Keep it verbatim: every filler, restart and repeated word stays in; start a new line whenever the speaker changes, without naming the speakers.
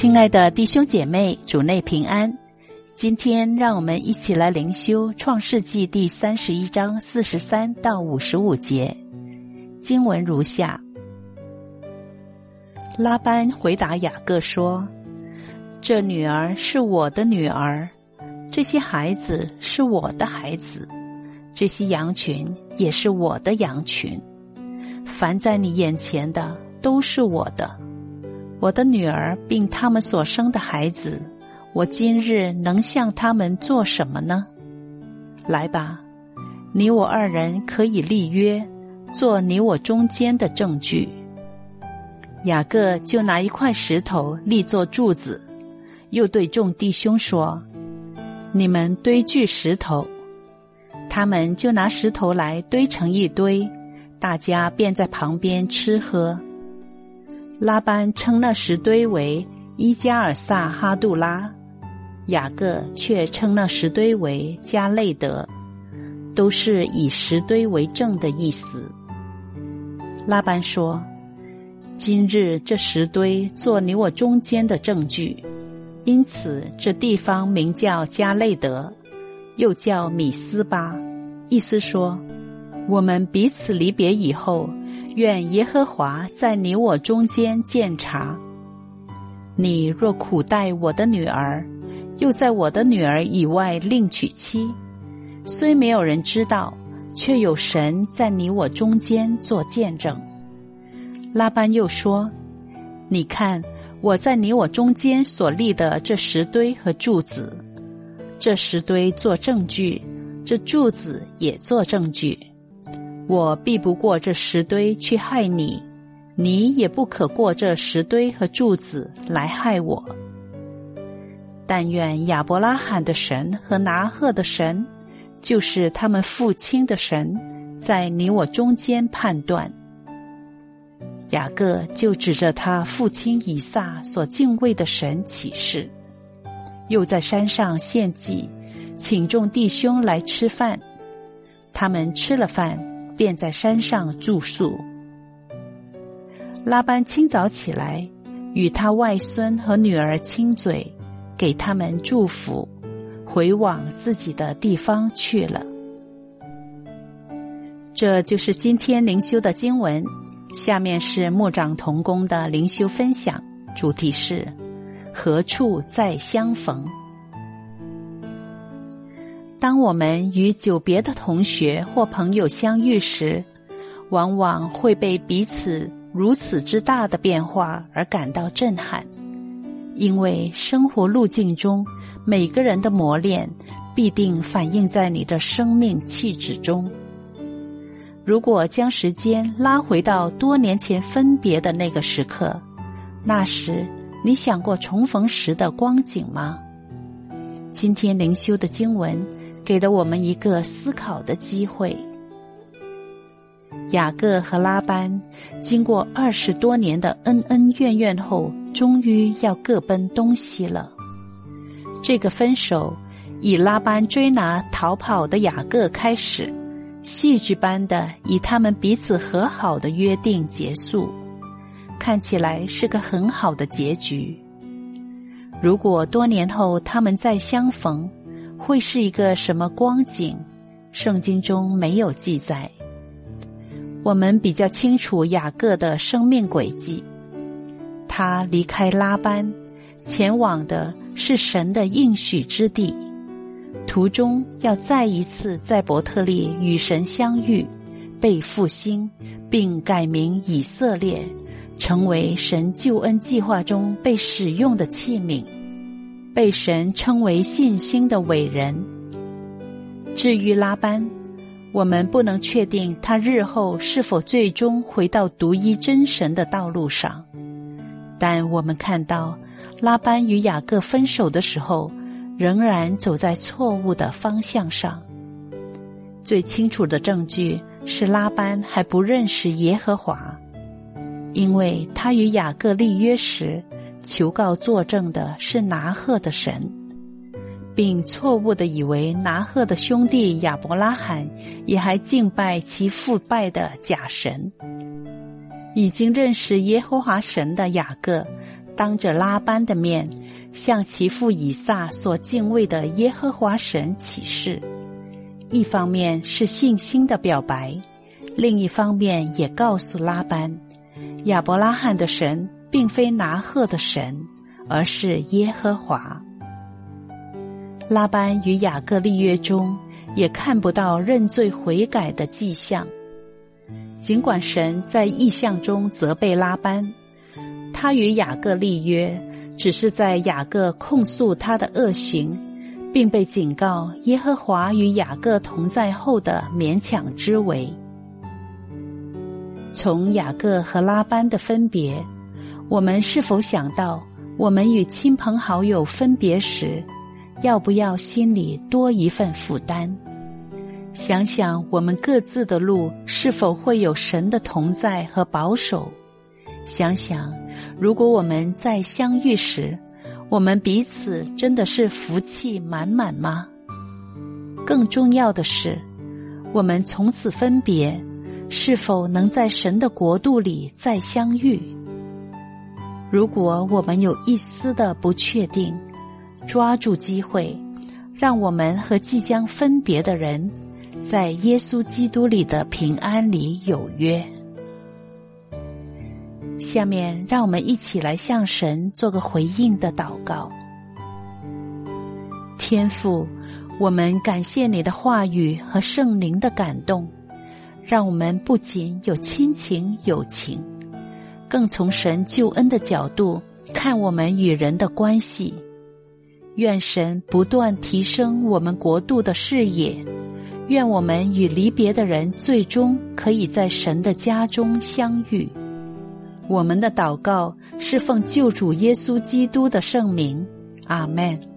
亲爱的弟兄姐妹，主内平安。今天让我们一起来灵修创世纪第三十一章四十三到五十五节。经文如下：拉班回答雅各说，这女儿是我的女儿，这些孩子是我的孩子，这些羊群也是我的羊群，凡在你眼前的都是我的。我的女儿并他们所生的孩子，我今日能向他们做什么呢？来吧，你我二人可以立约，做你我中间的证据。雅各就拿一块石头立作柱子，又对众弟兄说，你们堆聚石头。他们就拿石头来堆成一堆，大家便在旁边吃喝。拉班称那石堆为伊加尔撒哈杜拉，雅各却称那石堆为加累德，都是以石堆为证的意思。拉班说，今日这石堆做你我中间的证据，因此这地方名叫加累德，又叫米斯巴，意思说，我们彼此离别以后，愿耶和华在你我中间鉴察。你若苦待我的女儿，又在我的女儿以外另娶妻，虽没有人知道，却有神在你我中间做见证。拉班又说，你看我在你我中间所立的这石堆和柱子，这石堆做证据，这柱子也做证据。我避不过这石堆去害你，你也不可过这石堆和柱子来害我。但愿亚伯拉罕的神和拿鹤的神，就是他们父亲的神，在你我中间判断。雅各就指着他父亲以撒所敬畏的神起誓，又在山上献祭，请众弟兄来吃饭。他们吃了饭，便在山上住宿。拉班清早起来，与他外孙和女儿亲嘴，给他们祝福，回往自己的地方去了。这就是今天灵修的经文。下面是牧长同工的灵修分享，主题是何处再相逢。当我们与久别的同学或朋友相遇时，往往会被彼此如此之大的变化而感到震撼，因为生活路径中每个人的磨练必定反映在你的生命气质中。如果将时间拉回到多年前分别的那个时刻，那时你想过重逢时的光景吗？今天灵修的经文给了我们一个思考的机会。雅各和拉班经过二十多年的恩恩怨怨后，终于要各奔东西了。这个分手以拉班追拿逃跑的雅各开始，戏剧般的以他们彼此和好的约定结束，看起来是个很好的结局。如果多年后他们再相逢，会是一个什么光景？圣经中没有记载。我们比较清楚雅各的生命轨迹，他离开拉班，前往的是神的应许之地，途中要再一次在伯特利与神相遇，被复兴，并改名以色列，成为神救恩计划中被使用的器皿，被神称为信心的伟人。至于拉班，我们不能确定他日后是否最终回到独一真神的道路上，但我们看到拉班与雅各分手的时候，仍然走在错误的方向上。最清楚的证据是拉班还不认识耶和华，因为他与雅各立约时，求告作证的是拿鹤的神，并错误地以为拿鹤的兄弟亚伯拉罕也还敬拜其父拜的假神。已经认识耶和华神的雅各， 当着拉班的面向其父以撒所敬畏的耶和华神起誓，一方面是信心的表白，另一方面也告诉拉班，亚伯拉罕的神并非拿鹤的神，而是耶和华。拉班与雅各立约中也看不到认罪悔改的迹象，尽管神在异象中责备拉班，他与雅各立约只是在雅各控诉他的恶行，并被警告耶和华与雅各同在后的勉强之为。从雅各和拉班的分别，我们是否想到我们与亲朋好友分别时，要不要心里多一份负担？想想我们各自的路是否会有神的同在和保守？想想如果我们在相遇时，我们彼此真的是福气满满吗？更重要的是，我们从此分别，是否能在神的国度里再相遇？如果我们有一丝的不确定，抓住机会，让我们和即将分别的人在耶稣基督里的平安里有约。下面让我们一起来向神做个回应的祷告。天父，我们感谢你的话语和圣灵的感动，让我们不仅有亲情友情，更从神救恩的角度看我们与人的关系。愿神不断提升我们国度的视野，愿我们与离别的人最终可以在神的家中相遇。我们的祷告是奉救主耶稣基督的圣名，阿们。